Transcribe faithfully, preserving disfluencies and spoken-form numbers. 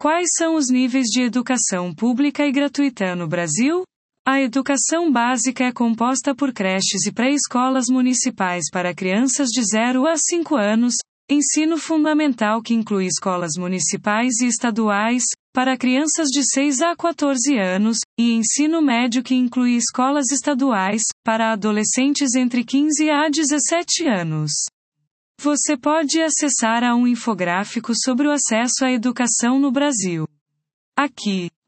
Quais são os níveis de educação pública e gratuita no Brasil? A educação básica é composta por creches e pré-escolas municipais para crianças de zero a cinco anos, ensino fundamental que inclui escolas municipais e estaduais, para crianças de seis a quatorze anos, e ensino médio que inclui escolas estaduais, para adolescentes entre quinze a dezessete anos. Você pode acessar a um infográfico sobre o acesso à educação no Brasil. Aqui.